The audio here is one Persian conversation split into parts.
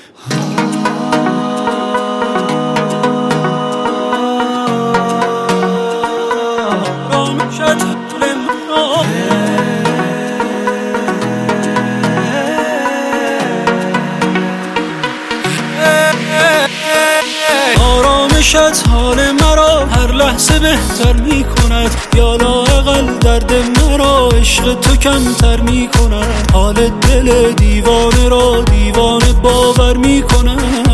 آرامشت حال مرا هر لحظه بهتر می کند، یا لااقل درد مرا عشق تو کمتر می کند. حال دل دیوانه را دیوانه باور می کند.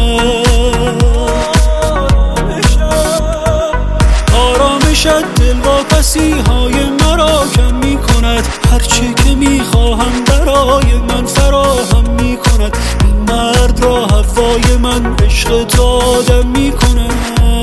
آرامشت دلواپسی های مرا کم می کند، هرچی که می خواهم برای من فراهم می کند. این مرد را هوای من عشق تو آدم می کند.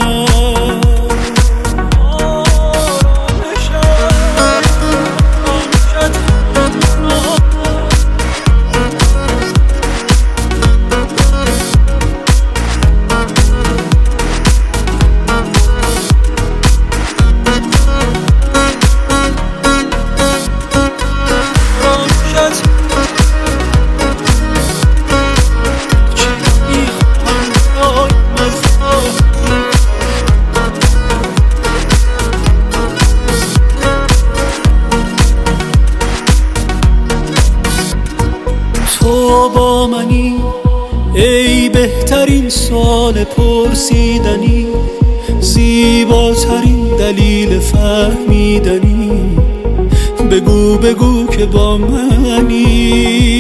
تو با منی ای بهترین سوال پرسیدنی، زیباترین دلیل فهمیدنی. بگو بگو که با منی،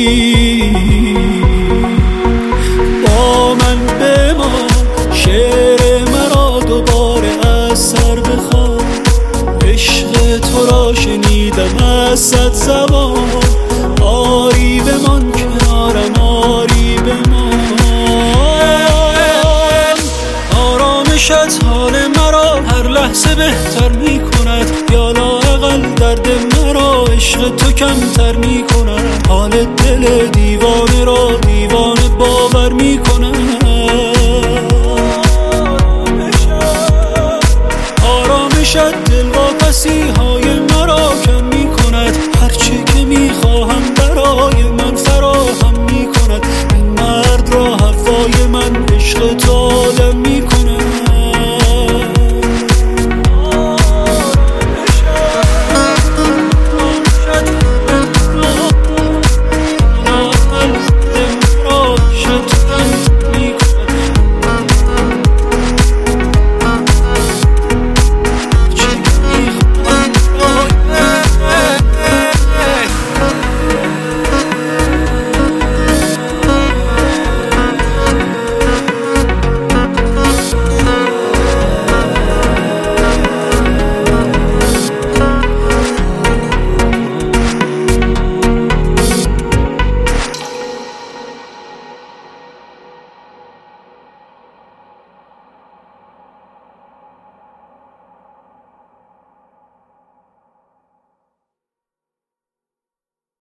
با من بمان. شعر مرا دوباره از سر بخوان، عشق تو را شنیدم از 100 زبان. آری بمان کنارم، آری بمان. آرامشت حال مرا هر لحظه بهتر می کند، یا لااقل درد مرا عشق تو کمتر می کند. حال دل دیوانه را دیوانه باور می کند.